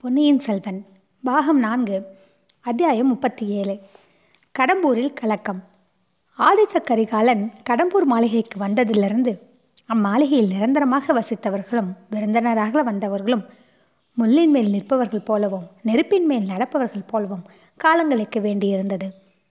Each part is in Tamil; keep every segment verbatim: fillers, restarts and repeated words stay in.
பொன்னியின் செல்வன் பாகம் நான்கு அத்தியாயம் முப்பத்தி ஏழு. கடம்பூரில் கலக்கம். ஆதித்த கரிகாலன் கடம்பூர் மாளிகைக்கு வந்ததிலிருந்து அம்மாளிகையில் நிரந்தரமாக வசித்தவர்களும் விருந்தினராக வந்தவர்களும் முள்ளின் மேல் நிற்பவர்கள் போலவும் நெருப்பின் மேல் நடப்பவர்கள் போலவும் காலங்களுக்கு வேண்டியிருந்தது.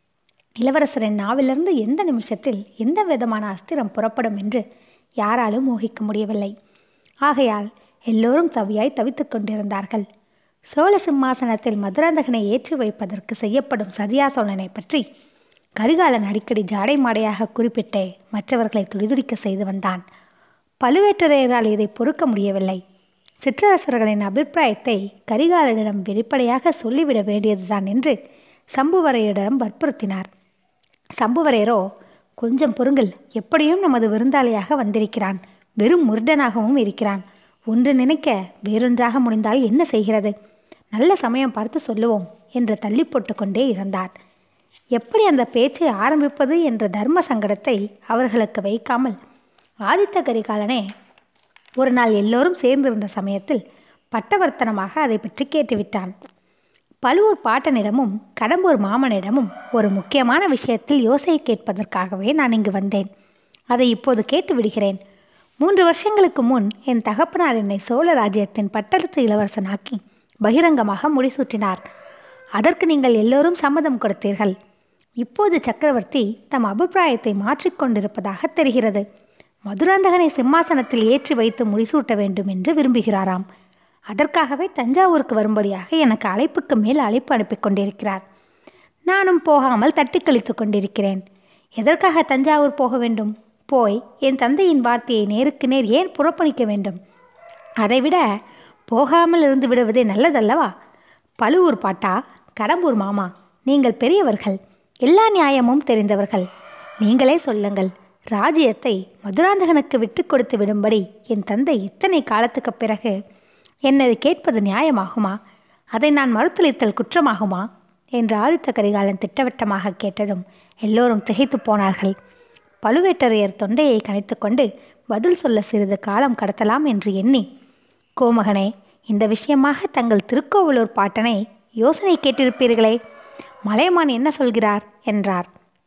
இளவரசரின் நாவிலிருந்து எந்த நிமிஷத்தில் எந்த விதமான அஸ்திரம் புறப்படும் என்று யாராலும் ஊகிக்க முடியவில்லை. ஆகையால் எல்லோரும் தவியாய் தவித்துக் கொண்டிருந்தார்கள். சோழ சிம்மாசனத்தில் மதுராந்தகனை ஏற்றி வைப்பதற்கு செய்யப்படும் சதியா சோழனை பற்றி கரிகாலன் அடிக்கடி ஜாடை மாடையாக குறிப்பிட்டு மற்றவர்களை துடிதுடிக்க செய்து வந்தான். பழுவேட்டரையரால் இதை பொறுக்க முடியவில்லை. சிற்றரசர்களின் அபிப்பிராயத்தை கரிகாலனிடம் வெளிப்படையாக சொல்லிவிட வேண்டியதுதான் என்று சம்புவரையரிடம் வற்புறுத்தினார். சம்புவரையரோ, கொஞ்சம் பொறுங்கள், எப்படியும் நமது விருந்தாளியாக வந்திருக்கிறான், வெறும் முருடனாகவும் இருக்கிறான், ஒன்று நினைக்க வேறொன்றாக முடிந்தால் என்ன செய்கிறது, நல்ல சமயம் பார்த்து சொல்லுவோம் என்று தள்ளி போட்டு கொண்டே இருந்தார். எப்படி அந்த பேச்சை ஆரம்பிப்பது என்ற தர்ம சங்கடத்தை அவர்களுக்கு வைக்காமல் ஆதித்த கரிகாலனே ஒரு நாள் எல்லோரும் சேர்ந்திருந்த சமயத்தில் பட்டவர்த்தனமாக அதை பற்றி கேட்டுவிட்டான். பழுவூர் பாட்டனிடமும் கடம்பூர் மாமனிடமும் ஒரு முக்கியமான விஷயத்தில் யோசனை கேட்பதற்காகவே நான் இங்கு வந்தேன். அதை இப்போது கேட்டு விடுகிறேன். மூன்று வருஷங்களுக்கு முன் என் தகப்பனார் என்னை சோழ ராஜ்யத்தின் பட்டத்து இளவரசனாக்கி பகிரங்கமாக முடிசூட்டினார். அதற்கு நீங்கள் எல்லோரும் சம்மதம் கொடுத்தீர்கள். இப்போது சக்கரவர்த்தி தம் அபிப்பிராயத்தை மாற்றிக்கொண்டிருப்பதாக தெரிகிறது. மதுராந்தகனை சிம்மாசனத்தில் ஏற்றி வைத்து முடிசூட்ட வேண்டும் என்று விரும்புகிறாராம். அதற்காகவே தஞ்சாவூருக்கு வரும்படியாக எனக்கு அழைப்புக்கு மேல் அழைப்பு அனுப்பி கொண்டிருக்கிறார். நானும் போகாமல் தட்டி கழித்து கொண்டிருக்கிறேன். எதற்காக தஞ்சாவூர் போக வேண்டும்? போய் என் தந்தையின் வார்த்தையை நேருக்கு நேர் ஏன் புறப்பணிக்க வேண்டும்? அதைவிட போகாமல் இருந்து விடுவதே நல்லதல்லவா? பழுவூர் பாட்டா, கடம்பூர் மாமா, நீங்கள் பெரியவர்கள், எல்லா நியாயமும் தெரிந்தவர்கள். நீங்களே சொல்லுங்கள், ராஜ்யத்தை மதுராந்தகனுக்கு விட்டு கொடுத்து விடும்படி என் தந்தை இத்தனை காலத்துக்கு பிறகு என்னை கேட்பது நியாயமாகுமா? அதை நான் மறுத்தளித்தல் குற்றமாகுமா என்று ஆதித்த கரிகாலன் திட்டவட்டமாக கேட்டதும் எல்லோரும் திகைத்து போனார்கள். பழுவேட்டரையர் தொண்டையை கனைத்து கொண்டு பதில் சொல்ல சிறிது காலம் கடத்தலாம் என்று எண்ணி, கோமகனே, இந்த விஷயமாக தங்கள் திருக்கோவலூர் பாட்டனை யோசனை கேட்டிருப்பீர்களே, மலையமான் என்ன சொல்கிறார் என்றார்.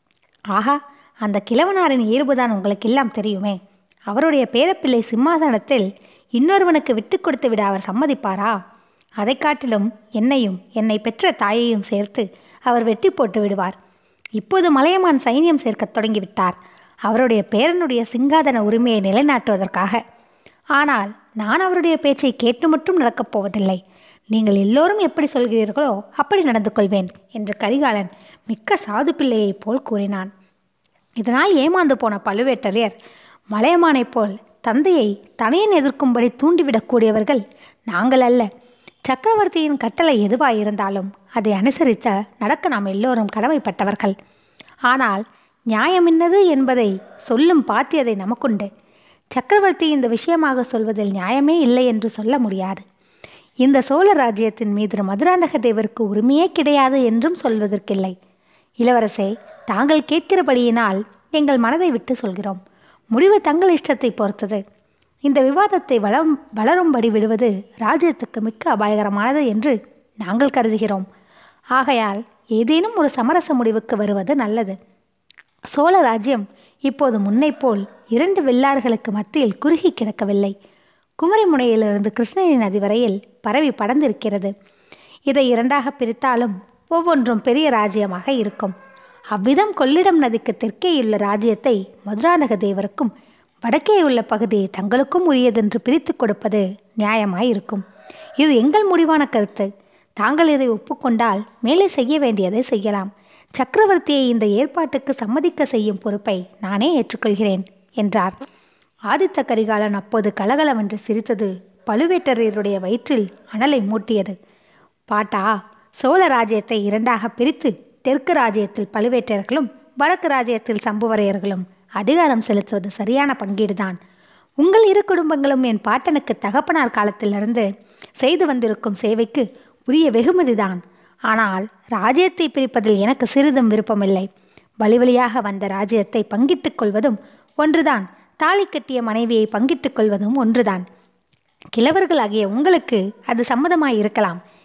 ஆஹா, அந்த கிழவனாரின் இயல்புதான் உங்களுக்கு எல்லாம் தெரியுமே. அவருடைய பேரப்பிள்ளை சிம்மாசனத்தில் இன்னொருவனுக்கு விட்டு கொடுத்து விட அவர் சம்மதிப்பாரா? அதை காட்டிலும் என்னையும் என்னை பெற்ற தாயையும் சேர்த்து அவர் வெட்டி போட்டு விடுவார். இப்போது மலையமான் சைன்யம் சேர்க்கத் தொடங்கிவிட்டார், அவருடைய பேரனுடைய சிங்காதன உரிமையை நிலைநாட்டுவதற்காக. ஆனால் நான் அவருடைய பேச்சை கேட்டு மட்டும் நடக்கப் போவதில்லை. நீங்கள் எல்லோரும் எப்படி சொல்கிறீர்களோ அப்படி நடந்து கொள்வேன் என்று கரிகாலன் மிக்க சாது பிள்ளையைப் போல் கூறினான். இதனால் ஏமாந்து போன பழுவேட்டரையர், மலையமானைப் போல் தந்தையை தனையன் எதிர்க்கும்படி தூண்டிவிடக்கூடியவர்கள் நாங்கள் அல்ல. சக்கரவர்த்தியின் கட்டளை எதுவாயிருந்தாலும் அதை அனுசரித்த நடக்க நாம் எல்லோரும் கடமைப்பட்டவர்கள். ஆனால் நியாயமின்னது என்பதை சொல்லும் பாத்தியதை நமக்குண்டு. சக்கரவர்த்தி இந்த விஷயமாக சொல்வதில் நியாயமே இல்லை என்று சொல்ல முடியாது. இந்த சோழ ராஜ்யத்தின் மீது மதுராந்தக தேவருக்கு உரிமையே கிடையாது என்றும் சொல்வதற்கில்லை. இளவரசே, தாங்கள் கேட்கிறபடியினால் எங்கள் மனதை விட்டு சொல்கிறோம். முடிவு தங்கள் இஷ்டத்தை பொறுத்தது. இந்த விவாதத்தை வளம் வளரும்படி விடுவது ராஜ்யத்துக்கு மிக்க அபாயகரமானது என்று நாங்கள் கருதுகிறோம். ஆகையால் ஏதேனும் ஒரு சமரச முடிவுக்கு வருவது நல்லது. சோழ ராஜ்யம் இப்போது முன்னை போல் இரண்டு வெள்ளாறுகளுக்கு மத்தியில் குறுகி கிடக்கவில்லை. குமரி முனையிலிருந்து கிருஷ்ணகிரி நதி வரையில் பரவி படர்ந்திருக்கிறது. இதை இரண்டாக பிரித்தாலும் ஒவ்வொன்றும் பெரிய ராஜ்யமாக இருக்கும். அவ்விதம் கொள்ளிடம் நதிக்கு தெற்கேயுள்ள ராஜ்யத்தை மதுராந்தக தேவருக்கும் வடக்கே உள்ள பகுதியை தங்களுக்கும் உரியதென்று பிரித்து கொடுப்பது நியாயமாயிருக்கும். இது எங்கள் முடிவான கருத்து. தாங்கள் இதை ஒப்புக்கொண்டால் மேலே செய்ய வேண்டியதை செய்யலாம். சக்கரவர்த்தியை இந்த ஏற்பாட்டுக்கு சம்மதிக்க செய்யும் பொறுப்பை நானே ஏற்றுக்கொள்கிறேன் என்றார். ஆதித்த கரிகாலன் அப்போது கலகலவென்று சிரித்தது பழுவேட்டரையருடைய வயிற்றில் அனலை மூட்டியது. பாட்டா, சோழ ராஜ்யத்தை இரண்டாக பிரித்து தெற்கு ராஜ்யத்தில் பழுவேட்டரர்களும் வடக்கு ராஜ்யத்தில் சம்புவரையர்களும் அதிகாரம் செலுத்துவது சரியான பங்கீடுதான். உங்கள் இரு குடும்பங்களும் என் பாட்டனுக்கு தகப்பனார் காலத்திலிருந்து செய்து வந்திருக்கும் சேவைக்கு உரிய வெகுமதிதான். ஆனால் ராஜ்யத்தை பிரிப்பதில் எனக்கு சிறிதும் விருப்பமில்லை. வழி வழியாக வந்த ராஜ்யத்தை பங்கிட்டுக் கொள்வதும் ஒன்றுதான், தாலி கட்டிய மனைவியை பங்கிட்டுக் கொள்வதும் ஒன்றுதான். கிழவர்களாகிய உங்களுக்கு அது சம்மதமாயிருக்கலாம்.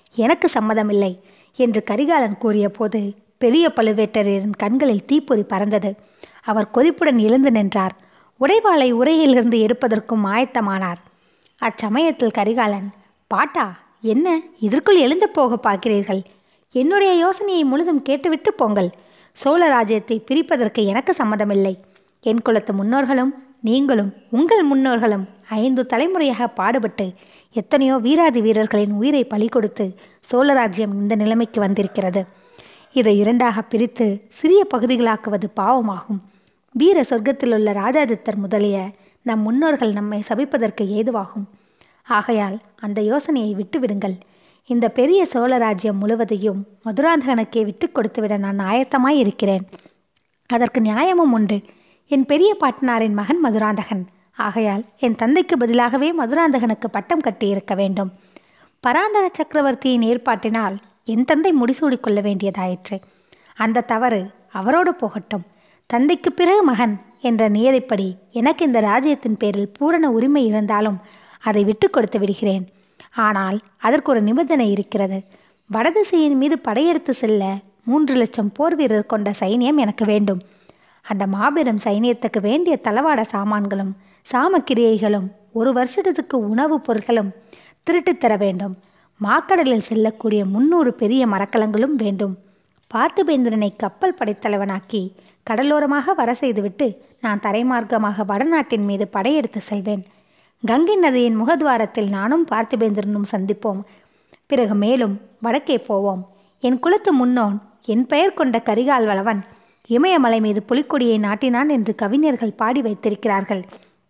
எனக்கு சம்மதமில்லை என்று கரிகாலன் கூறிய போது பெரிய பழுவேட்டரையரின் கண்களில் தீப்பொறி பறந்தது. அவர் கொதிப்புடன் எழுந்து நின்றார். உடைவாளை உரையிலிருந்து எடுப்பதற்கும் ஆயத்தமானார். அச்சமயத்தில் கரிகாலன், பாட்டா, என்ன இதற்குள் எழுந்து போக பார்க்கிறீர்கள்? என்னுடைய யோசனையை முழுதும் கேட்டுவிட்டு போங்கள். சோழ ராஜ்யத்தை பிரிப்பதற்கு எனக்கு சம்மதமில்லை. என் குலத்து முன்னோர்களும் நீங்களும் உங்கள் முன்னோர்களும் ஐந்து தலைமுறையாக பாடுபட்டு எத்தனையோ வீராதி வீரர்களின் உயிரை பலி கொடுத்து சோழராஜ்யம் இந்த நிலைமைக்கு வந்திருக்கிறது. இதை இரண்டாக பிரித்து சிறிய பகுதிகளாக்குவது பாவமாகும். வீர சொர்க்கத்தில் உள்ள ராஜாதித்தர் முதலிய நம் முன்னோர்கள் நம்மை சபிப்பதற்கு ஏதுவாகும். ஆகையால் அந்த யோசனையை விட்டுவிடுங்கள். இந்த பெரிய சோழராஜ்யம் முழுவதையும் மதுராந்தகனுக்கே விட்டு கொடுத்துவிட நான் ஆயத்தமாய் இருக்கிறேன். அதற்கு நியாயமும் உண்டு. என் பெரிய பாட்டனாரின் மகன் மதுராந்தகன். ஆகையால் என் தந்தைக்கு பதிலாகவே மதுராந்தகனுக்கு பட்டம் கட்டியிருக்க வேண்டும். பராந்தக சக்கரவர்த்தியின் ஏற்பாட்டினால் என் தந்தை முடிசூடிக் கொள்ள வேண்டியதாயிற்று. அந்த தவறு அவரோடு போகட்டும். தந்தைக்கு பிறகு மகன் என்ற நியதிப்படி எனக்கு இந்த ராஜ்யத்தின் பேரில் பூரண உரிமை இருந்தாலும் அதை விட்டு கொடுத்து விடுகிறேன். ஆனால் அதற்கு ஒரு நிபந்தனை இருக்கிறது. வடதிசையின் மீது படையெடுத்து செல்ல மூன்று லட்சம் போர் வீரர் கொண்ட சைனியம் எனக்கு வேண்டும். அந்த மாபெரும் சைனியத்துக்கு வேண்டிய தளவாட சாமான்களும் சாமக்கிரியைகளும் ஒரு வருஷத்துக்கு உணவுப் பொருட்களும் திருட்டுத் தர வேண்டும். மாக்கடலில் செல்லக்கூடிய முன்னூறு பெரிய மரக்கலங்களும் வேண்டும். பார்த்திபேந்திரனை கப்பல் படைத்தலைவனாக்கி கடலோரமாக வர செய்துவிட்டு நான் தரைமார்க்கமாக வடநாட்டின் மீது படையெடுத்து செல்வேன். கங்கை நதியின் முகத்வாரத்தில் நானும் பார்த்திபேந்திரனும் சந்திப்போம். பிறகு மேலும் வடக்கே போவோம். என் குலத்து முன்னோன் என் பெயர் கொண்ட கரிகால் வளவன் இமயமலை மீது புலிக்கொடியை நாட்டினான் என்று கவிஞர்கள் பாடி வைத்திருக்கிறார்கள்.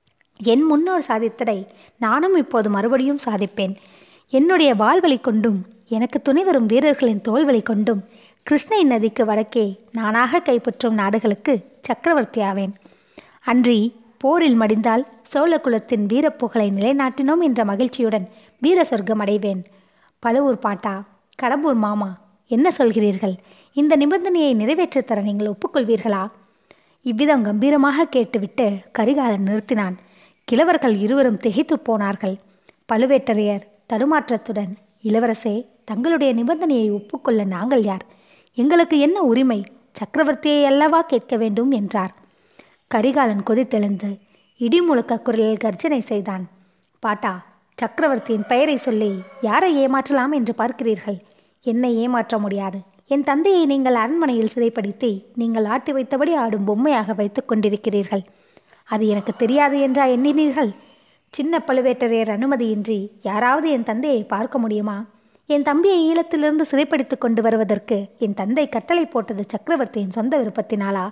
என் முன்னோர் சாதித்ததை நானும் இப்போது மறுபடியும் சாதிப்பேன். என்னுடைய வாள்வழி கொண்டும் எனக்கு துணை வரும் வீரர்களின் தோள்வழி கொண்டும் கிருஷ்ணை நதிக்கு வடக்கே நானாக கைப்பற்றும் நாடுகளுக்கு சக்கரவர்த்தி ஆவேன். அன்றி போரில் மடிந்தால் சோழ குலத்தின் வீரப்புகழை நிலைநாட்டினோம் என்ற மகிழ்ச்சியுடன் வீர சொர்க்கம் அடைவேன். பழுவூர் பாட்டா, கடம்பூர் மாமா, என்ன சொல்கிறீர்கள்? இந்த நிபந்தனையை நிறைவேற்றித் தர நீங்கள் ஒப்புக்கொள்வீர்களா? இவ்விதம் கம்பீரமாக கேட்டுவிட்டு கரிகாலன் நிறுத்தினான். கிழவர்கள் இருவரும் திகைத்து போனார்கள். பழுவேட்டரையர் தடுமாற்றத்துடன், இளவரசே, தங்களுடைய நிபந்தனையை ஒப்புக்கொள்ள நாங்கள் யார்? எங்களுக்கு என்ன உரிமை? சக்கரவர்த்தியை அல்லவா கேட்க வேண்டும் என்றார். கரிகாலன் கொதித்தெழுந்து இடி முழக்க குரலில் கர்ஜனை செய்தான். பாட்டா, சக்கரவர்த்தியின் பெயரை சொல்லி யாரை ஏமாற்றலாம் என்று பார்க்கிறீர்கள்? என்னை ஏமாற்ற முடியாது. என் தந்தையை நீங்கள் அரண்மனையில் சிறைப்படுத்தி நீங்கள் ஆட்டி வைத்தபடி ஆடும் பொம்மையாக வைத்து கொண்டிருக்கிறீர்கள். அது எனக்கு தெரியாது என்றா எண்ணினீர்கள்? சின்ன பழுவேட்டரையர் அனுமதியின்றி யாராவது என் தந்தையை பார்க்க முடியுமா? என் தம்பியை ஈழத்திலிருந்து சிறைப்படுத்தி கொண்டு வருவதற்கு என் தந்தை கட்டளை போட்டது சக்கரவர்த்தியின் சொந்த விருப்பத்தினாலா,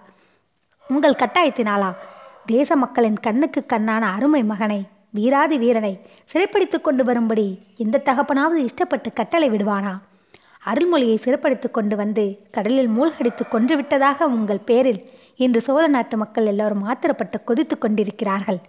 உங்கள் கட்டாயத்தினாலா? தேச மக்களின் கண்ணுக்கு கண்ணான அருமை மகனை, வீராதி வீரனை சிறைப்படுத்தி கொண்டு வரும்படி இந்த தகப்பனாவது இஷ்டப்பட்டு கட்டளை விடுவானா? அருள்மொழியை சிறைப்படுத்தி கொண்டு வந்து கடலில் மூழ்கடித்து கொன்று விட்டதாக உங்கள் பேரில் இன்று சோழ நாட்டு மக்கள் எல்லோரும் ஆத்திரப்பட்டு கொதித்து கொண்டிருக்கிறார்கள்.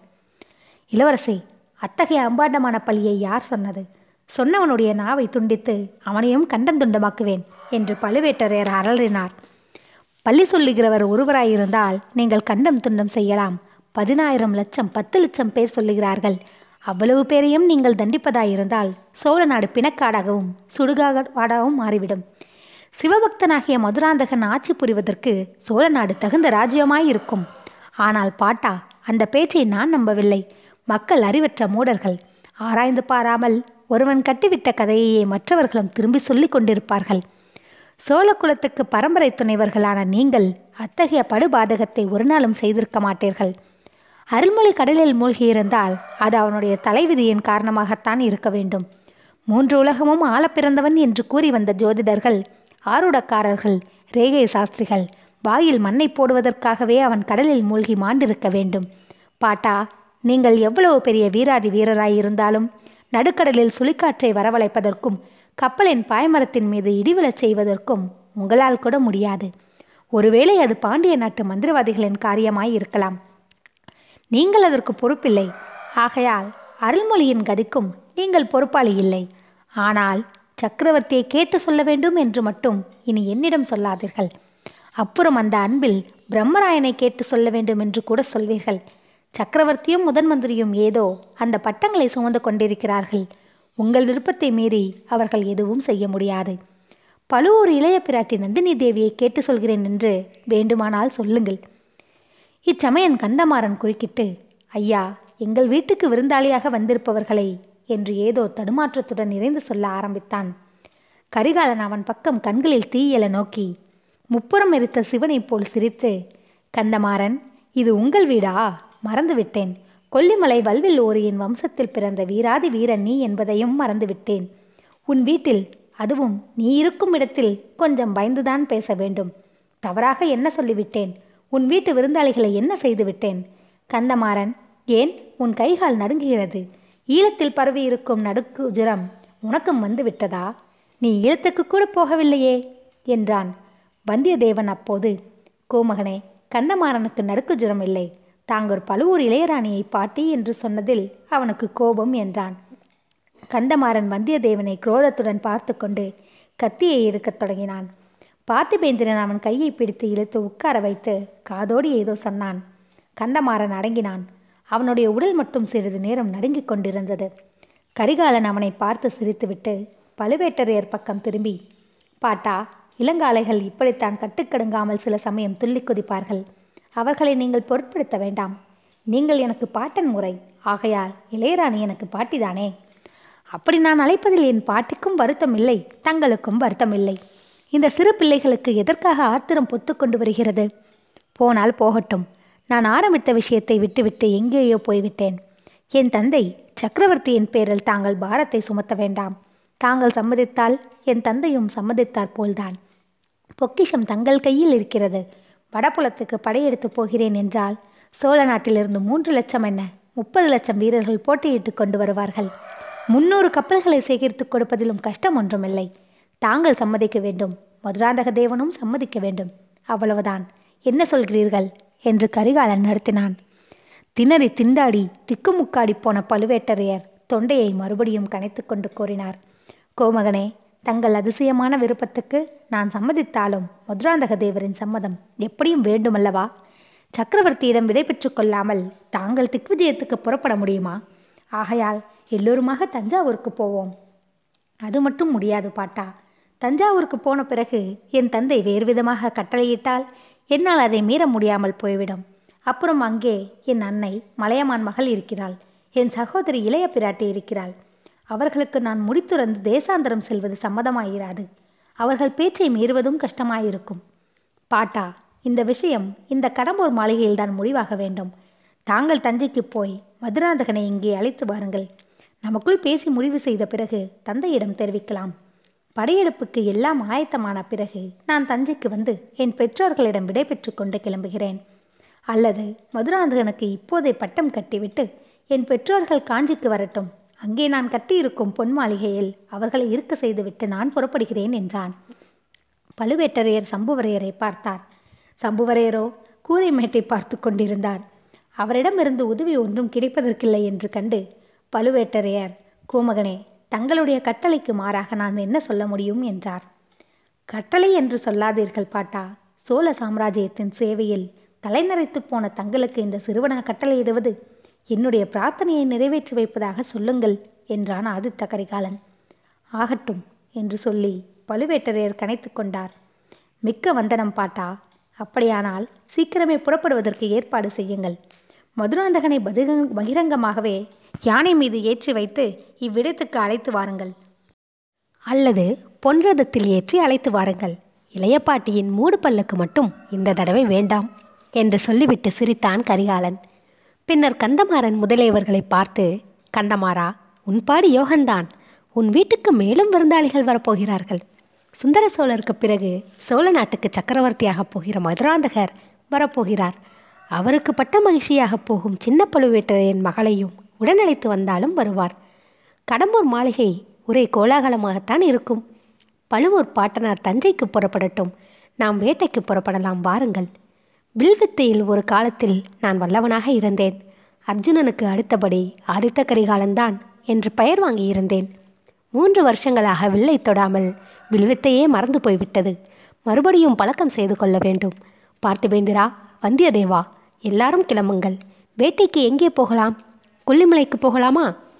இளவரசி, அத்தகைய அம்பாண்டமான பழியை யார் சொன்னது? சொன்னவனுடைய நாவை துண்டித்து அவனையும் கண்டந்துண்டமாக்குவேன் என்று பழுவேட்டரையர் அலறினார். பள்ளி சொல்லுகிறவர் ஒருவராயிருந்தால் நீங்கள் கண்டம் துண்டம் செய்யலாம். பதினாயிரம் லட்சம் பத்து லட்சம் பேர் சொல்லுகிறார்கள். அவ்வளவு பேரையும் நீங்கள் தண்டிப்பதாயிருந்தால் சோழ நாடு பிணக்காடாகவும் சுடுகாடாகவும் மாறிவிடும். சிவபக்தனாகிய மதுராந்தகன் ஆட்சி புரிவதற்கு சோழ நாடு தகுந்த ராஜ்யமாயிருக்கும். ஆனால் பாட்டா, அந்த பேச்சை நான் நம்பவில்லை. மக்கள் அறிவற்ற மூடர்கள். ஆராய்ந்து பாராமல் ஒருவன் கட்டிவிட்ட கதையையே மற்றவர்களும் திரும்பி சொல்லி கொண்டிருப்பார்கள். சோழ குலத்துக்கு பரம்பரை துணைவர்களான நீங்கள் அத்தகைய படுபாதகத்தை ஒரு நாளும் செய்திருக்க மாட்டீர்கள். அருள்மொழி கடலில் மூழ்கியிருந்தால் அது அவனுடைய தலைவிதியின் காரணமாகத்தான் இருக்க வேண்டும். மூன்று உலகமும் ஆள பிறந்தவன் என்று கூறி வந்த ஜோதிடர்கள், ஆருடக்காரர்கள், ரேகை சாஸ்திரிகள் வாயில் மண்ணை போடுவதற்காகவே அவன் கடலில் மூழ்கி மாண்டிருக்க வேண்டும். பாட்டா, நீங்கள் எவ்வளவு பெரிய வீராதி வீரராயிருந்தாலும் நடுக்கடலில் சுழிக்காற்றை வரவழைப்பதற்கும் கப்பலின் பாய்மரத்தின் மீது இடிவிழச் செய்வதற்கும் உங்களால் கூட முடியாது. ஒருவேளை அது பாண்டிய நாட்டு மந்திரவாதிகளின் காரியமாய் இருக்கலாம். நீங்கள் அதற்கு பொறுப்பில்லை. ஆகையால் அருள்மொழியின் கதிக்கும் நீங்கள் பொறுப்பாளி இல்லை. ஆனால் சக்கரவர்த்தியை கேட்டு சொல்ல வேண்டும் என்று மட்டும் இனி என்னிடம் சொல்லாதீர்கள். அப்புறம் அந்த அன்பில் பிரம்மராயனை கேட்டு சொல்ல வேண்டும் என்று கூட சொல்வீர்கள். சக்கரவர்த்தியும் முதன் மந்திரியும் ஏதோ அந்த பட்டங்களை சுமந்து கொண்டிருக்கிறார்கள். உங்கள் விருப்பத்தை மீறி அவர்கள் எதுவும் செய்ய முடியாது. பழுவூர் இளைய பிராட்டி நந்தினி தேவியை கேட்டு சொல்கிறேன் என்று வேண்டுமானால் சொல்லுங்கள். இச்சமயம் கந்தமாறன் குறுக்கிட்டு, ஐயா, எங்கள் வீட்டுக்கு விருந்தாளியாக வந்திருப்பவர்களை என்று ஏதோ தடுமாற்றத்துடன் நிறைந்து சொல்ல ஆரம்பித்தான். கரிகாலன் அவன் பக்கம் கண்களில் தீயெல நோக்கி முப்புறம் எரித்த சிவனைப் போல் சிரித்து, கந்தமாறன், இது உங்கள் வீடா? மறந்துவிட்டேன். கொல்லிமலை வல்வில் ஓரியின் வம்சத்தில் பிறந்த வீராதி வீரன் நீ என்பதையும் மறந்துவிட்டேன். உன் வீட்டில், அதுவும் நீ இருக்கும் இடத்தில் கொஞ்சம் பயந்துதான் பேச வேண்டும். தவறாக என்ன சொல்லிவிட்டேன்? உன் வீட்டு விருந்தாளிகளை என்ன செய்து விட்டேன்? கந்தமாறன், ஏன் உன் கைகால் நடுங்குகிறது? ஈழத்தில் பரவி இருக்கும் நடுக்கு ஜுரம் உனக்கும் வந்து விட்டதா? நீ ஈழத்துக்கு கூட போகவில்லையே என்றான். வந்தியத்தேவன் அப்போது, கோமகனே, கந்தமாறனுக்கு நடுக்கு ஜுரம் இல்லை. தாங்கொரு பழுவூர் இளையராணியை பாட்டி என்று சொன்னதில் அவனுக்கு கோபம் என்றான். கந்தமாறன் வந்தியத்தேவனை குரோதத்துடன் பார்த்து கொண்டு கத்தியை எடுக்கத் தொடங்கினான். பார்த்திபேந்திரன் அவன் கையை பிடித்து இழுத்து உட்கார வைத்து காதோடு ஏதோ சொன்னான். கந்தமாறன் அடங்கினான். அவனுடைய உடல் மட்டும் சிறிது நேரம் நடுங்கிக் கொண்டிருந்தது. கரிகாலன் அவனை பார்த்து சிரித்துவிட்டு பழுவேட்டரையர் பக்கம் திரும்பி, பாட்டா, இளங்காளைகள் இப்படித்தான் கட்டுக்கடுங்காமல் சில சமயம் துள்ளி குதிப்பார்கள். அவர்களை நீங்கள் பொருட்படுத்த வேண்டாம். நீங்கள் எனக்கு பாட்டன் முறை, ஆகையால் இளையராணி எனக்கு பாட்டிதானே. அப்படி நான் அழைப்பதில் என் பாட்டிக்கும் வருத்தம் இல்லை, தங்களுக்கும் வருத்தம் இல்லை. இந்த சிறு பிள்ளைகளுக்கு எதற்காக ஆத்திரம் பொத்து கொண்டு வருகிறது? போனால் போகட்டும். நான் ஆரம்பித்த விஷயத்தை விட்டுவிட்டு எங்கேயோ போய்விட்டேன். என் தந்தை சக்கரவர்த்தியின் பேரில் தாங்கள் பாரத்தை சுமத்த வேண்டாம். தாங்கள் சம்மதித்தால் என் தந்தையும் சம்மதித்தார் போல்தான். பொக்கிஷம் தங்கள் கையில் இருக்கிறது. வடபுலத்துக்கு படையெடுத்து போகிறேன் என்றால் சோழ நாட்டிலிருந்து மூன்று லட்சம் என்ன முப்பது லட்சம் வீரர்கள் போட்டியிட்டு கொண்டு வருவார்கள். முன்னூறு கப்பல்களை சேகரித்து கொடுப்பதிலும் கஷ்டம் ஒன்றுமில்லை. தாங்கள் சம்மதிக்க வேண்டும், மதுராந்தக தேவனும் சம்மதிக்க வேண்டும். அவ்வளவுதான். என்ன சொல்கிறீர்கள் என்று கரிகாலன் நடத்தினான். திணறி திண்டாடி திக்குமுக்காடி போன பழுவேட்டரையர் தொண்டையை மறுபடியும் கனைத்து கொண்டு கூறினார். கோமகனே, தங்கள் அதிசயமான விருப்பத்துக்கு நான் சம்மதித்தாலும் மதுராந்தக தேவரின் சம்மதம் எப்படியும் வேண்டுமல்லவா? சக்கரவர்த்தியிடம் விடை பெற்று கொள்ளாமல் தாங்கள் திக்விஜயத்துக்கு புறப்பட முடியுமா? ஆகையால் எல்லோருமாக தஞ்சாவூருக்கு போவோம். அது மட்டும் முடியாது பாட்டா. தஞ்சாவூருக்கு போன பிறகு என் தந்தை வேறு விதமாக கட்டளையிட்டால் என்னால் அதை மீற முடியாமல் போய்விடும். அப்புறம் அங்கே என் அன்னை மலையமான் மகள் இருக்கிறாள். என் சகோதரி இளைய பிராட்டி இருக்கிறாள். அவர்களுக்கு நான் முடித்துறந்து தேசாந்தரம் செல்வது சம்மதமாயிராது. அவர்கள் பேச்சை மீறுவதும் கஷ்டமாயிருக்கும். பாட்டா, இந்த விஷயம் இந்த கடம்பூர் மாளிகையில்தான் முடிவாக வேண்டும். தாங்கள் தஞ்சைக்கு போய் மதுராந்தகனை இங்கே அழைத்து வாருங்கள். நமக்குள் பேசி முடிவு செய்த பிறகு தந்தையிடம் தெரிவிக்கலாம். படையெடுப்புக்கு எல்லாம் ஆயத்தமான பிறகு நான் தஞ்சைக்கு வந்து என் பெற்றோர்களிடம் விடை பெற்று கொண்டு கிளம்புகிறேன். அல்லது மதுராந்தகனுக்கு இப்போதே பட்டம் கட்டிவிட்டு என் பெற்றோர்கள் காஞ்சிக்கு வரட்டும். அங்கே நான் கட்டியிருக்கும் பொன் மாளிகையில் அவர்களை இருக்க செய்துவிட்டு நான் புறப்படுகிறேன் என்றான். பழுவேட்டரையர் சம்புவரையரை பார்த்தார். சம்புவரையரோ கூரை மேட்டை பார்த்து கொண்டிருந்தார். அவரிடமிருந்து உதவி ஒன்றும் கிடைப்பதற்கில்லை என்று கண்டு பழுவேட்டரையர், கோமகனே, தங்களுடைய கட்டளைக்கு மாறாக நான் என்ன சொல்ல முடியும் என்றார். கட்டளை என்று சொல்லாதீர்கள் பாட்டா. சோழ சாம்ராஜ்யத்தின் சேவையில் தலைநரைத்து போன தங்களுக்கு இந்த சிறுவனா கட்டளையிடுவது என்னுடைய பிரார்த்தனையை நிறைவேற்றி வைப்பதாக சொல்லுங்கள் என்றான் ஆதித்த கரிகாலன். ஆகட்டும் என்று சொல்லி பழுவேட்டரையர் கனைத்து கொண்டார். மிக்க வந்தனம் பாட்டா. அப்படியானால் சீக்கிரமே புறப்படுவதற்கு ஏற்பாடு செய்யுங்கள். மதுராந்தகனை பதிரங் பகிரங்கமாகவே யானை மீது ஏற்றி வைத்து இவ்விடத்துக்கு அழைத்து வாருங்கள். அல்லது பொன்ரதத்தில் ஏற்றி அழைத்து வாருங்கள். இளைய பாட்டியின் மூடு பல்லுக்கு மட்டும் இந்த தடவை வேண்டாம் என்று சொல்லிவிட்டு சிரித்தான் கரிகாலன். பின்னர் கந்தமாறன் முதலியவர்களை பார்த்து, கந்தமாறா, உன் பாடு யோகந்தான். உன் வீட்டுக்கு மேலும் விருந்தாளிகள் வரப்போகிறார்கள். சுந்தர சோழருக்கு பிறகு சோழ நாட்டுக்கு சக்கரவர்த்தியாக போகிற மதுராந்தகர் வரப்போகிறார். அவருக்கு பட்ட மகிழ்ச்சியாக போகும் சின்ன பழுவேட்டரையன் மகளையும் உடனழைத்து வந்தாலும் வருவார். கடம்பூர் மாளிகை ஒரே கோலாகலமாகத்தான் இருக்கும். பழுவூர் பாட்டனார் தஞ்சைக்கு புறப்படட்டும். நாம் வேட்டைக்கு புறப்படலாம், வாருங்கள். வில்வித்தையில் ஒரு காலத்தில் நான் வல்லவனாக இருந்தேன். அர்ஜுனனுக்கு அடுத்தபடி ஆதித்த கரிகாலன்தான் என்று பெயர் வாங்கியிருந்தேன். மூன்று வருஷங்களாக வில்லை தொடாமல் வில்வித்தையே மறந்து போய்விட்டது. மறுபடியும் பழக்கம் செய்து கொள்ள வேண்டும். பார்த்திபேந்திரா, வந்தியத்தேவா, எல்லாரும் கிளம்புங்கள். வேட்டைக்கு எங்கே போகலாம்? கொல்லிமலைக்கு போகலாமா?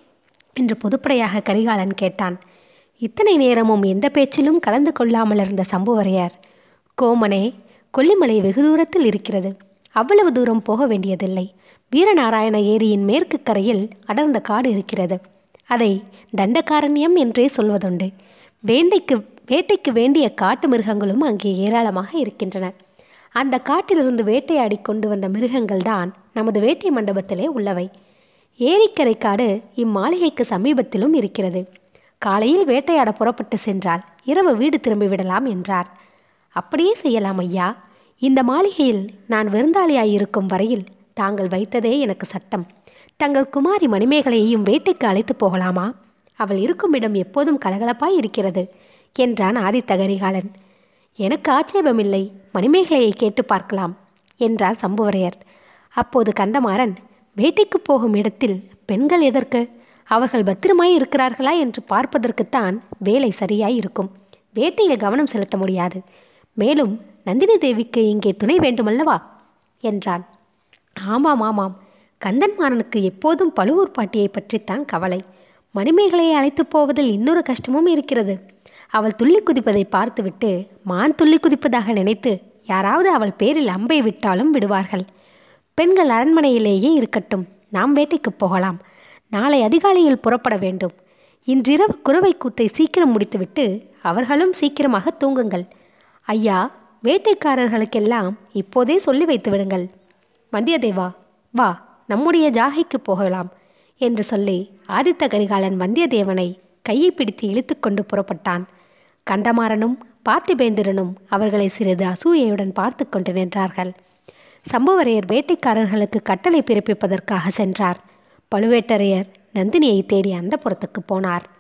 என்று பொதுப்படையாக கரிகாலன் கேட்டான். இத்தனை நேரமும் எந்த பேச்சிலும் கலந்து கொள்ளாமல் இருந்த சம்புவரையர், கோமனே, கொல்லிமலை வெகு தூரத்தில் இருக்கிறது. அவ்வளவு தூரம் போக வேண்டியதில்லை. வீரநாராயண ஏரியின் மேற்கு கரையில் அடர்ந்த காடு இருக்கிறது. அதை தண்டகாரண்யம் என்றே சொல்வதுண்டு. வேண்டைக்கு வேட்டைக்கு வேண்டிய காட்டு மிருகங்களும் அங்கே ஏராளமாக இருக்கின்றன. அந்த காட்டிலிருந்து வேட்டையாடி கொண்டு வந்த மிருகங்கள் தான் நமது வேட்டை மண்டபத்திலே உள்ளவை. ஏரிக்கரை காடு இம்மாளிகைக்கு சமீபத்திலும் இருக்கிறது. காலையில் வேட்டையாட புறப்பட்டு சென்றால் இரவு வீடு திரும்பிவிடலாம் என்றார். அப்படியே செய்யலாம் ஐயா. இந்த மாளிகையில் நான் விருந்தாளியாயிருக்கும் வரையில் தாங்கள் வைத்ததே எனக்கு சட்டம். தங்கள் குமாரி மணிமேகலையையும் வேட்டைக்கு அழைத்து போகலாமா? அவள் இருக்கும் இடம் எப்போதும் கலகலப்பாய் இருக்கிறது என்றான் ஆதித்த கரிகாலன். எனக்கு ஆட்சேபமில்லை, மணிமேகலையை கேட்டு பார்க்கலாம் என்றார் சம்புவரையர். அப்போது கந்தமாறன், வேட்டைக்கு போகும் இடத்தில் பெண்கள் எதற்கு? அவர்கள் பத்திரமாய் இருக்கிறார்களா என்று பார்ப்பதற்குத்தான் வேலை சரியாய் இருக்கும். வேட்டையில் கவனம் செலுத்த முடியாது. மேலும் நந்தினி தேவிக்கு இங்கே துணை வேண்டுமல்லவா என்றான். ஆமாம் ஆமாம், கந்தன்மாறனுக்கு எப்போதும் பழுவூர் பாட்டியை பற்றித்தான் கவலை. மணிமேகலையை அழைத்து போவதில் இன்னொரு கஷ்டமும் இருக்கிறது. அவள் துள்ளி குதிப்பதை பார்த்துவிட்டு மான் துள்ளி குதிப்பதாக நினைத்து யாராவது அவள் பேரில் அம்பை விட்டாலும் விடுவார்கள். பெண்கள் அரண்மனையிலேயே இருக்கட்டும், நாம் வேட்டைக்கு போகலாம். நாளை அதிகாலையில் புறப்பட வேண்டும். இன்றிரவு குறவை கூத்தை சீக்கிரம் முடித்துவிட்டு அவர்களும் சீக்கிரமாக தூங்குங்கள். ஐயா, வேட்டைக்காரர்களுக்கெல்லாம் இப்போதே சொல்லி வைத்து விடுங்கள். வந்தியத்தேவா, வா, நம்முடைய ஜாகைக்கு போகலாம் என்று சொல்லி ஆதித்த கரிகாலன் வந்தியத்தேவனை கையை பிடித்து இழுத்து கொண்டு புறப்பட்டான். கந்தமாறனும் பார்த்திபேந்திரனும் அவர்களை சிறிது அசூயையுடன் பார்த்து கொண்டு நின்றார்கள். சம்புவரையர் வேட்டைக்காரர்களுக்கு கட்டளை பிறப்பிப்பதற்காக சென்றார். பழுவேட்டரையர் நந்தினியை தேடி அந்த புறத்துக்கு போனார்.